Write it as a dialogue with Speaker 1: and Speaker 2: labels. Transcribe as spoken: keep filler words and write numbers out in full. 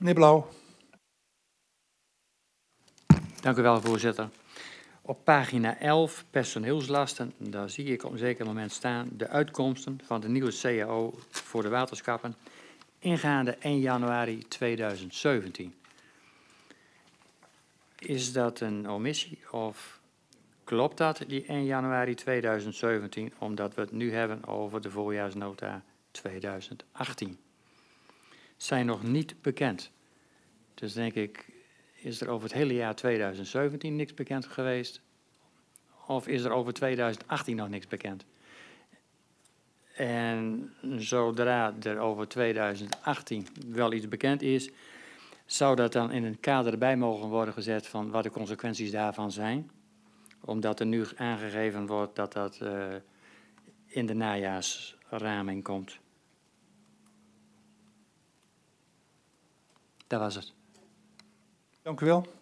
Speaker 1: Meneer Blauw.
Speaker 2: Dank u wel, voorzitter. Op pagina elf, personeelslasten, daar zie ik op een zeker moment staan de uitkomsten van de nieuwe C A O voor de waterschappen ingaande één januari tweeduizend zeventien. Is dat een omissie of klopt dat, die één januari tweeduizend zeventien, omdat we het nu hebben over de voorjaarsnota tweeduizend achttien? Zijn nog niet bekend. Dus denk ik, is er over het hele jaar tweeduizend zeventien niks bekend geweest? Of is er over tweeduizend achttien nog niks bekend? En zodra er over tweeduizend achttien wel iets bekend is, zou dat dan in een kader erbij mogen worden gezet van wat de consequenties daarvan zijn? Omdat er nu aangegeven wordt dat dat uh, in de najaarsraming komt. Dat was het.
Speaker 1: Dank u wel.